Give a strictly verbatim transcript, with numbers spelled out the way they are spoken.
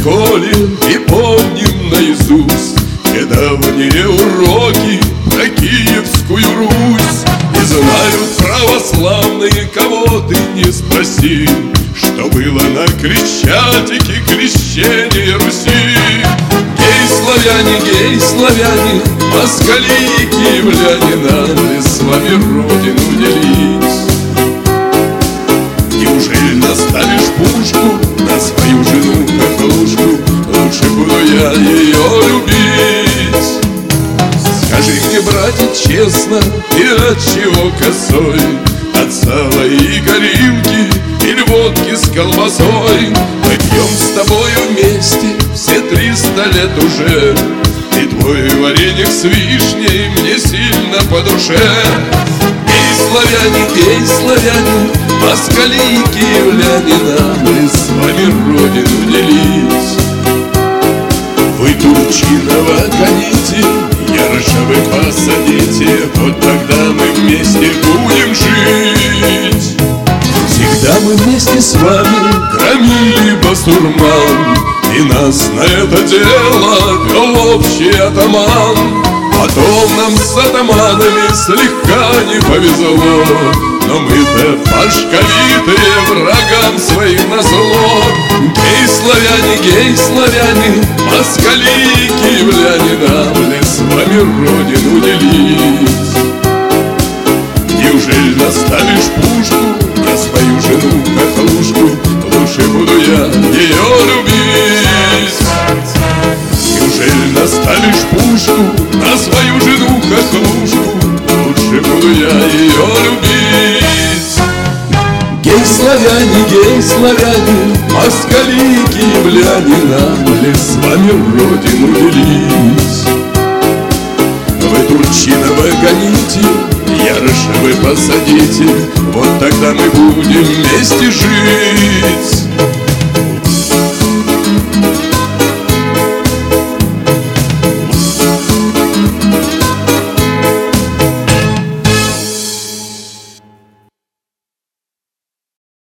школе и помним наизусть те давние уроки про Киевскую Русь. И знают православные, кого ты не спроси, что было на Крещатике крещение Руси. Гей, славяне, гей, славяне, москали и киевляне, нам ли с вами родину делить? Неужели наставишь пушку на свою жену катушку? Лучше буду я ее любить. Скажи мне, братец, честно, ты от чего косой? От сала и горилки или водки с колбасой? Мы пьем с тобою вместе все триста лет уже, и твой вареник с вишней мне сильно по душе. Гей, славяне, гей, славяне, москали и киевляне, нам ли с вами родину делить? Вы Турчинова гоните, ярше вы посадите, вот тогда мы вместе будем жить. Всегда мы вместе с вами громили басурман, и нас на это дело вел общий атаман. Потом нам с атаманами слегка не повезло, но мы-то пашковитые, врагам своим назло. Гей, славяне, гей, славяне, москали и киевляне, нам ли с вами родину делить? Неужели наставишь пушку на свою жену катушку? Лучше буду я ее любить. Неужели наставишь пушку на свою жену катушку? Лучше буду я ее любить. Гей, славяне, гей, славяне, москали и киевляне, нам ли с вами родину делить? Вы Турчинова гоните, ярше вы посадите, вот тогда мы будем вместе жить.